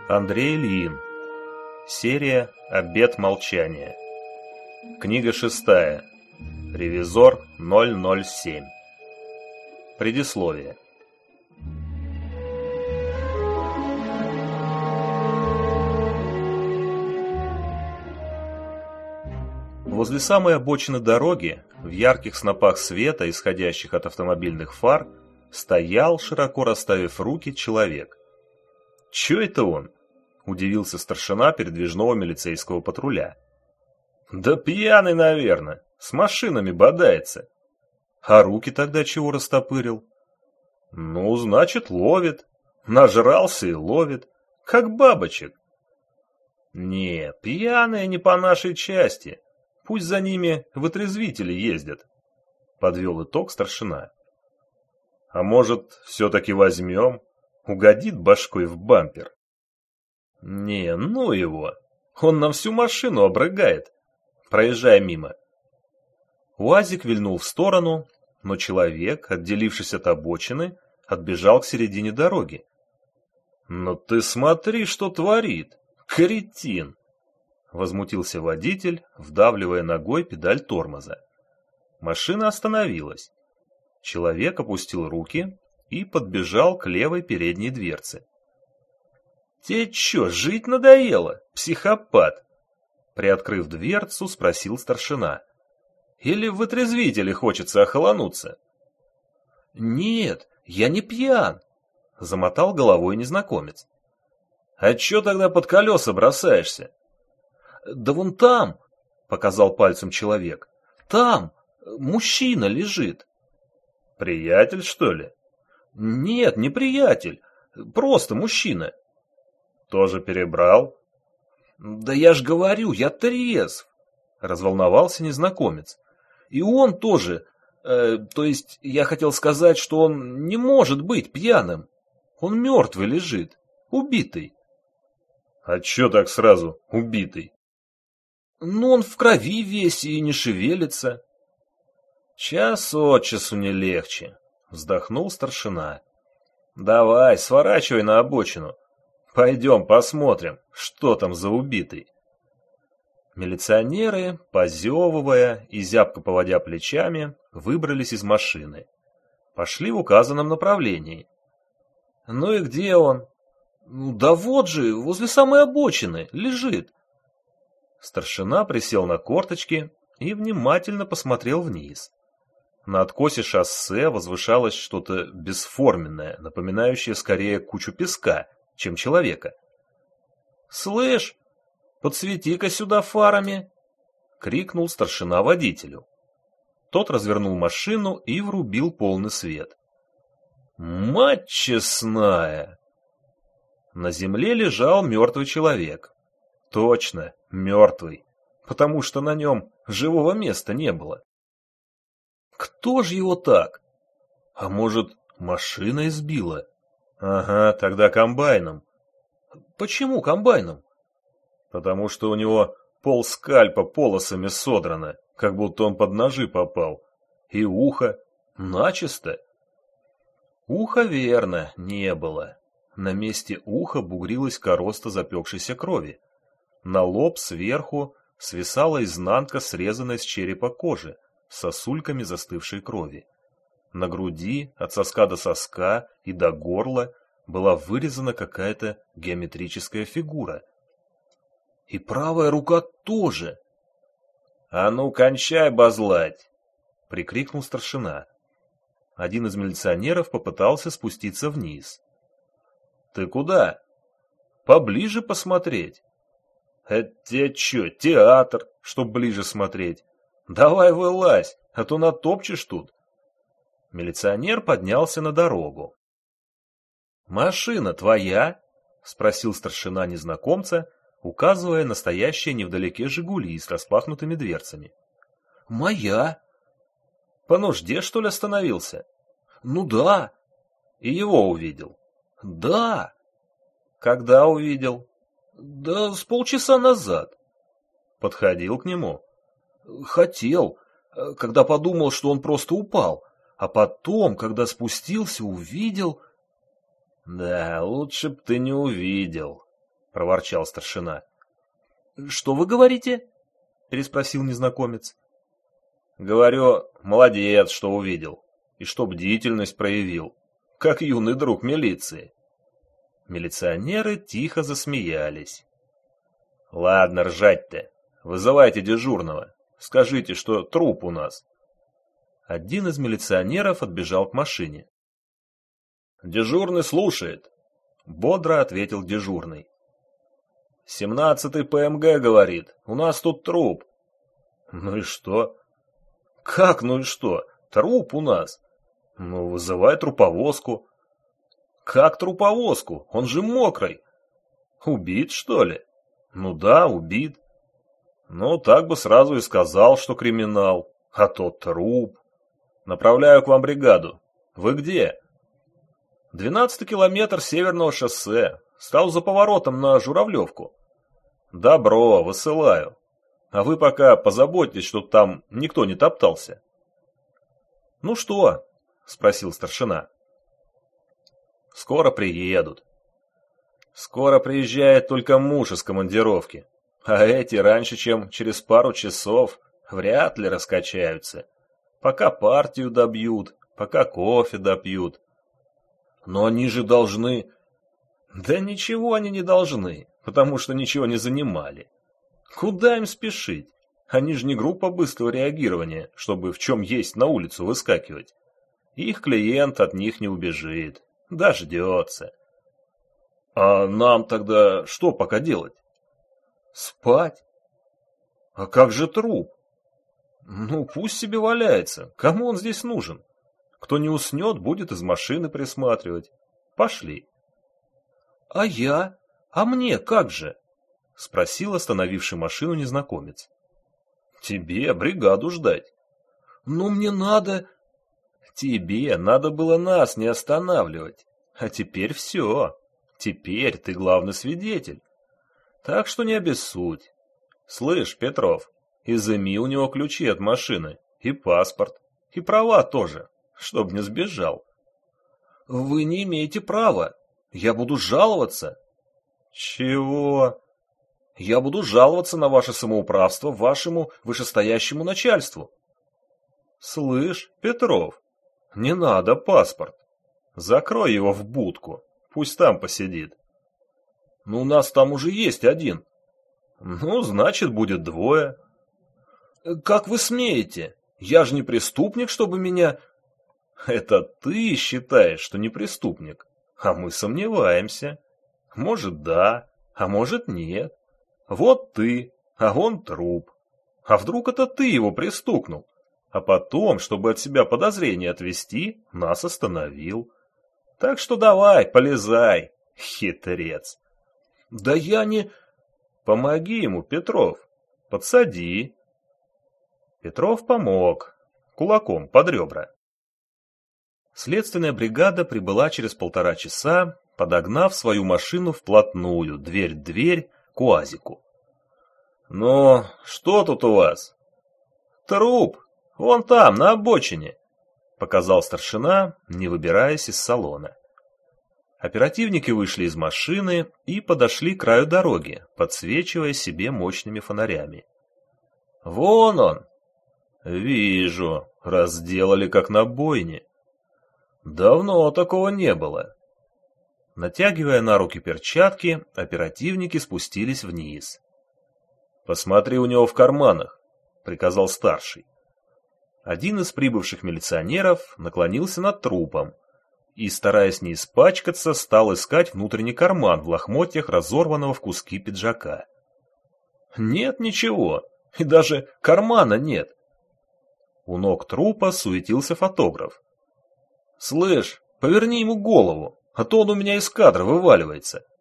Андрей Ильин. Серия «Обет молчания». Книга 6. Ревизор 007. Предисловие. Возле самой обочины дороги, в ярких снопах света, исходящих от автомобильных фар, стоял, широко расставив руки, человек. «Чё это он?» – удивился старшина передвижного милицейского патруля. «Да пьяный, наверное, с машинами бодается». «А руки тогда чего растопырил?» «Ну, значит, ловит. Нажрался и ловит, как бабочек». «Не, пьяные не по нашей части. Пусть за ними вытрезвители ездят», — подвел итог старшина. «А может, все-таки возьмем? Угодит башкой в бампер». «Не, ну его. Он нам всю машину обрыгает. Проезжай мимо». УАЗик вильнул в сторону, но человек, отделившись от обочины, отбежал к середине дороги. «Ну ты смотри, что творит! Кретин!» — возмутился водитель, вдавливая ногой педаль тормоза. Машина остановилась. Человек опустил руки и подбежал к левой передней дверце. «Тебе чё, жить надоело, психопат?» Приоткрыв дверцу, спросил старшина. «Или в вытрезвителе хочется охолонуться?» «Нет, я не пьян», — замотал головой незнакомец. «А чё тогда под колеса бросаешься?» «Да вон там», — показал пальцем человек, — «там мужчина лежит». «Приятель, что ли?» «Нет, не приятель, просто мужчина». «Тоже перебрал?» «Да я ж говорю, я трезв», — разволновался незнакомец. «И он тоже, то есть я хотел сказать, что он не может быть пьяным. Он мертвый лежит, убитый». «А чё так сразу убитый?» «Ну, он в крови весь и не шевелится». «Час от часу не легче», — вздохнул старшина. «Давай, сворачивай на обочину. Пойдем посмотрим, что там за убитый». Милиционеры, позевывая и зябко поводя плечами, выбрались из машины. Пошли в указанном направлении. «Ну и где он?» «Да вот же, возле самой обочины, лежит». Старшина присел на корточки и внимательно посмотрел вниз. На откосе шоссе возвышалось что-то бесформенное, напоминающее скорее кучу песка, чем человека. «Слышь, подсвети-ка сюда фарами!» — крикнул старшина водителю. Тот развернул машину и врубил полный свет. «Мать честная!» На земле лежал мертвый человек. Точно, мертвый, потому что на нем живого места не было. Кто же его так? А может, машина избила? Ага, тогда комбайном. Почему комбайном? Потому что у него полскальпа полосами содрано, как будто он под ножи попал. И ухо начисто. Уха, верно, не было. На месте уха бугрилась короста запекшейся крови. На лоб сверху свисала изнанка срезанной с черепа кожи, с сосульками застывшей крови. На груди, от соска до соска и до горла, была вырезана какая-то геометрическая фигура. И правая рука тоже. «А ну, кончай базлать!» — прикрикнул старшина. Один из милиционеров попытался спуститься вниз. «Ты куда?» «Поближе посмотреть». «Это тебе чё, театр, чтоб ближе смотреть? Давай вылазь, а то натопчешь тут». Милиционер поднялся на дорогу. «Машина твоя?» — спросил старшина незнакомца, указывая на стоящие невдалеке «Жигули» с распахнутыми дверцами. «Моя». «По нужде, что ли, остановился?» «Ну да». «И его увидел?» «Да». «Когда увидел?» «Да с полчаса назад». «Подходил к нему?» «Хотел, когда подумал, что он просто упал, а потом, когда спустился, увидел...» «Да, лучше б ты не увидел», — проворчал старшина. «Что вы говорите?» — переспросил незнакомец. «Говорю, молодец, что увидел, и что бдительность проявил, как юный друг милиции». Милиционеры тихо засмеялись. «Ладно, ржать-то. Вызывайте дежурного. Скажите, что труп у нас». Один из милиционеров отбежал к машине. «Дежурный слушает», — бодро ответил дежурный. 17-й ПМГ говорит, у нас тут труп. Ну и что? Как ну и что? Труп у нас. Ну, вызывай труповозку. Как труповозку? Он же мокрый. Убит, что ли? Ну да, убит. Ну, так бы сразу и сказал, что криминал. А то труп. Направляю к вам бригаду. Вы где? 12-й километр северного шоссе. Стал за поворотом на Журавлевку. Добро, высылаю. А вы пока позаботьтесь, чтоб там никто не топтался. Ну что? Спросил старшина. Скоро приедут. Скоро приезжает только муж из командировки. А эти раньше, чем через пару часов, вряд ли раскачаются. Пока партию добьют, пока кофе допьют. Но они же должны... Да ничего они не должны, потому что ничего не занимали. Куда им спешить? Они же не группа быстрого реагирования, чтобы в чем есть на улицу выскакивать. Их клиент от них не убежит, дождется. А нам тогда что пока делать? Спать. А как же труп? Ну, пусть себе валяется, кому он здесь нужен? Кто не уснет, будет из машины присматривать. Пошли. «А я? А мне как же?» — спросил остановивший машину незнакомец. «Тебе бригаду ждать». «Ну, мне надо...» «Тебе надо было нас не останавливать. А теперь все. Теперь ты главный свидетель. Так что не обессудь. Слышь, Петров, изыми у него ключи от машины, и паспорт, и права тоже, чтоб не сбежал». «Вы не имеете права. Я буду жаловаться». «Чего?» «Я буду жаловаться на ваше самоуправство вашему вышестоящему начальству». «Слышь, Петров, не надо паспорт. Закрой его в будку, пусть там посидит». «Ну, у нас там уже есть один». «Ну, значит, будет двое». «Как вы смеете? Я же не преступник, чтобы меня...» «Это ты считаешь, что не преступник, а мы сомневаемся. Может, да, а может, нет. Вот ты, а вон труп. А вдруг это ты его пристукнул, а потом, чтобы от себя подозрения отвести, нас остановил. Так что давай, полезай, хитрец». «Да я не...» «Помоги ему, Петров, подсади». Петров помог, кулаком под ребра. Следственная бригада прибыла через 1,5 часа, подогнав свою машину вплотную, дверь в дверь, к УАЗику. «Ну, что тут у вас?» «Труп, вон там, на обочине», — показал старшина, не выбираясь из салона. Оперативники вышли из машины и подошли к краю дороги, подсвечивая себе мощными фонарями. «Вон он!» «Вижу, разделали как на бойне. Давно такого не было». Натягивая на руки перчатки, оперативники спустились вниз. «Посмотри у него в карманах», — приказал старший. Один из прибывших милиционеров наклонился над трупом и, стараясь не испачкаться, стал искать внутренний карман в лохмотьях разорванного в куски пиджака. Нет ничего, и даже кармана нет. У ног трупа суетился фотограф. «Слышь, поверни ему голову, а то он у меня из кадра вываливается».